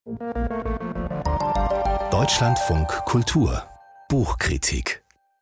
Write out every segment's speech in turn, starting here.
Deutschlandfunk Kultur Buchkritik.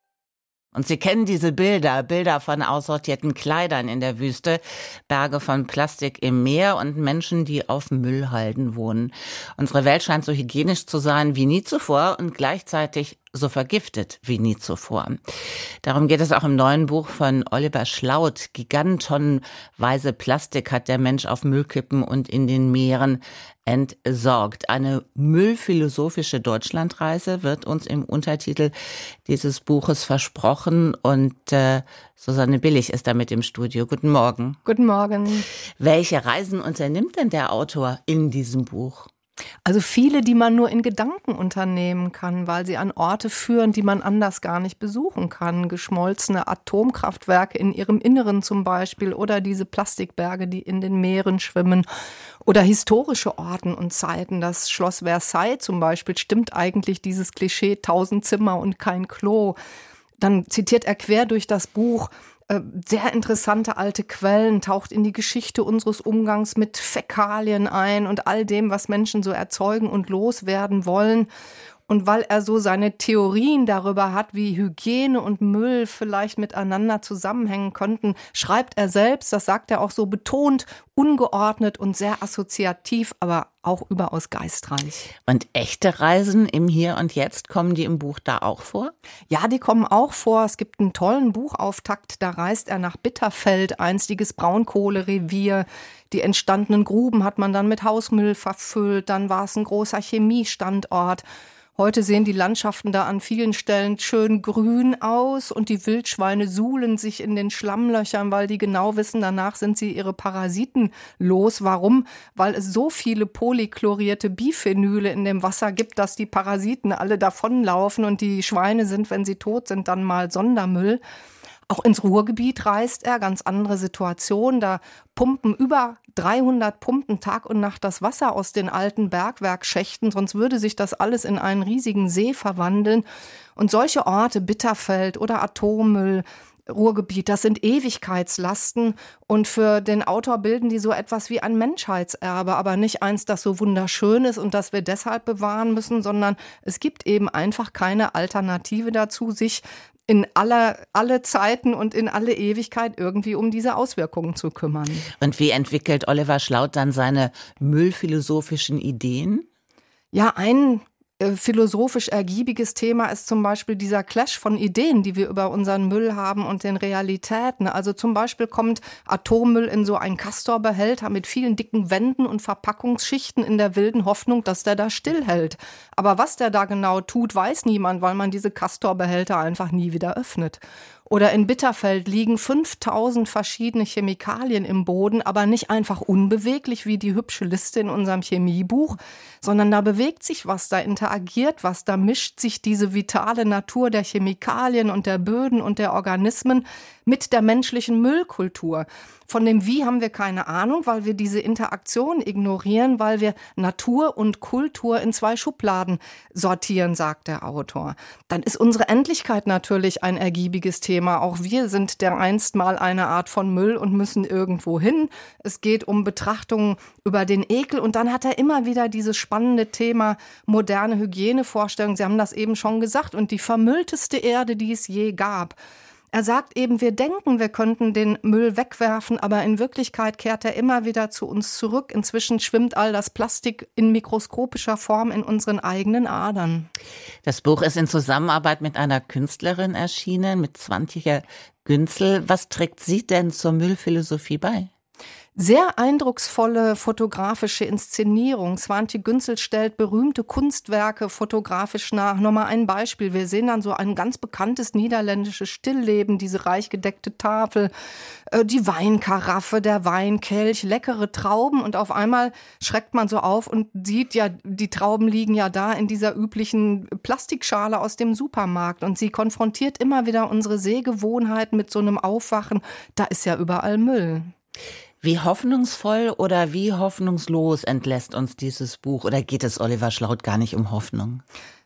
Und Sie kennen diese Bilder von aussortierten Kleidern in der Wüste, Berge von Plastik im Meer und Menschen, die auf Müllhalden wohnen. Unsere Welt scheint so hygienisch zu sein wie nie zuvor und gleichzeitig so vergiftet wie nie zuvor. Darum geht es auch im neuen Buch von Oliver Schlaut. Gigantonnenweise Plastik hat der Mensch auf Müllkippen und in den Meeren entsorgt. Eine müllphilosophische Deutschlandreise wird uns im Untertitel dieses Buches versprochen und Susanne Billig ist damit im Studio. Guten Morgen. Guten Morgen. Welche Reisen unternimmt denn der Autor in diesem Buch? Also viele, die man nur in Gedanken unternehmen kann, weil sie an Orte führen, die man anders gar nicht besuchen kann. Geschmolzene Atomkraftwerke in ihrem Inneren zum Beispiel oder diese Plastikberge, die in den Meeren schwimmen oder historische Orten und Zeiten. Das Schloss Versailles zum Beispiel stimmt eigentlich dieses Klischee 1000 Zimmer und kein Klo. Dann zitiert er quer durch das Buch sehr interessante alte Quellen, taucht in die Geschichte unseres Umgangs mit Fäkalien ein und all dem, was Menschen so erzeugen und loswerden wollen. Und weil er so seine Theorien darüber hat, wie Hygiene und Müll vielleicht miteinander zusammenhängen könnten, schreibt er selbst, das sagt er auch so betont, ungeordnet und sehr assoziativ, aber auch überaus geistreich. Und echte Reisen im Hier und Jetzt, kommen die im Buch da auch vor? Ja, die kommen auch vor. Es gibt einen tollen Buchauftakt, da reist er nach Bitterfeld, einstiges Braunkohlerevier. Die entstandenen Gruben hat man dann mit Hausmüll verfüllt, dann war es ein großer Chemiestandort. Heute sehen die Landschaften da an vielen Stellen schön grün aus und die Wildschweine suhlen sich in den Schlammlöchern, weil die genau wissen, danach sind sie ihre Parasiten los. Warum? Weil es so viele polychlorierte Biphenyle in dem Wasser gibt, dass die Parasiten alle davonlaufen und die Schweine sind, wenn sie tot sind, dann mal Sondermüll. Auch ins Ruhrgebiet reist er, ganz andere Situation. Da pumpen über 300 Pumpen Tag und Nacht das Wasser aus den alten Bergwerkschächten, sonst würde sich das alles in einen riesigen See verwandeln. Und solche Orte, Bitterfeld oder Atommüll, Ruhrgebiet, das sind Ewigkeitslasten und für den Autor bilden die so etwas wie ein Menschheitserbe, aber nicht eins, das so wunderschön ist und das wir deshalb bewahren müssen, sondern es gibt eben einfach keine Alternative dazu, sich in alle Zeiten und in alle Ewigkeit irgendwie um diese Auswirkungen zu kümmern. Und wie entwickelt Oliver Schlaut dann seine müllphilosophischen Ideen? Ja, ein philosophisch ergiebiges Thema ist zum Beispiel dieser Clash von Ideen, die wir über unseren Müll haben und den Realitäten. Also zum Beispiel kommt Atommüll in so einen Castor-Behälter mit vielen dicken Wänden und Verpackungsschichten in der wilden Hoffnung, dass der da stillhält. Aber was der da genau tut, weiß niemand, weil man diese Castor-Behälter einfach nie wieder öffnet. Oder in Bitterfeld liegen 5000 verschiedene Chemikalien im Boden, aber nicht einfach unbeweglich wie die hübsche Liste in unserem Chemiebuch, sondern da bewegt sich was, da interagiert was, da mischt sich diese vitale Natur der Chemikalien und der Böden und der Organismen mit der menschlichen Müllkultur. Von dem Wie haben wir keine Ahnung, weil wir diese Interaktion ignorieren, weil wir Natur und Kultur in zwei Schubladen sortieren, sagt der Autor. Dann ist unsere Endlichkeit natürlich ein ergiebiges Thema. Auch wir sind dereinst mal eine Art von Müll und müssen irgendwo hin. Es geht um Betrachtungen über den Ekel und dann hat er immer wieder dieses spannende Thema moderne Hygienevorstellungen. Sie haben das eben schon gesagt und die vermüllteste Erde, die es je gab. Er sagt eben, wir denken, wir könnten den Müll wegwerfen, aber in Wirklichkeit kehrt er immer wieder zu uns zurück. Inzwischen schwimmt all das Plastik in mikroskopischer Form in unseren eigenen Adern. Das Buch ist in Zusammenarbeit mit einer Künstlerin erschienen, mit Swantje Günzel. Was trägt sie denn zur Müllphilosophie bei? Sehr eindrucksvolle fotografische Inszenierung. Swantje Günzel stellt berühmte Kunstwerke fotografisch nach. Nochmal ein Beispiel. Wir sehen dann so ein ganz bekanntes niederländisches Stillleben, diese reich gedeckte Tafel, die Weinkaraffe, der Weinkelch, leckere Trauben und auf einmal schreckt man so auf und sieht ja, die Trauben liegen ja da in dieser üblichen Plastikschale aus dem Supermarkt und sie konfrontiert immer wieder unsere Sehgewohnheiten mit so einem Aufwachen. Da ist ja überall Müll. Wie hoffnungsvoll oder wie hoffnungslos entlässt uns dieses Buch? Oder geht es Oliver Schlaut gar nicht um Hoffnung?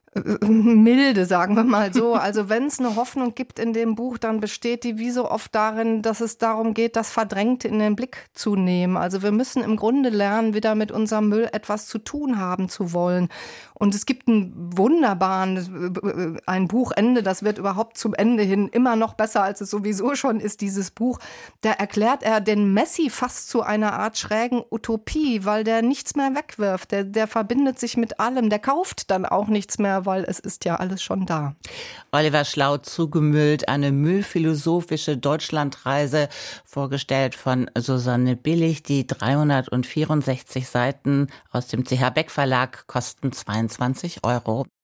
milde, sagen wir mal so. Also wenn es eine Hoffnung gibt in dem Buch, dann besteht die wie so oft darin, dass es darum geht, das Verdrängte in den Blick zu nehmen. Also wir müssen im Grunde lernen, wieder mit unserem Müll etwas zu tun haben zu wollen. Und es gibt ein Buchende, das wird überhaupt zum Ende hin immer noch besser, als es sowieso schon ist, dieses Buch. Da erklärt er den Messi fast zu einer Art schrägen Utopie, weil der nichts mehr wegwirft. Der verbindet sich mit allem, der kauft dann auch nichts mehr, weil es ist ja alles schon da. Oliver Schlau, Zugemüllt, eine müllphilosophische Deutschlandreise, vorgestellt von Susanne Billig. Die 364 Seiten aus dem CH Beck Verlag kosten 22 €.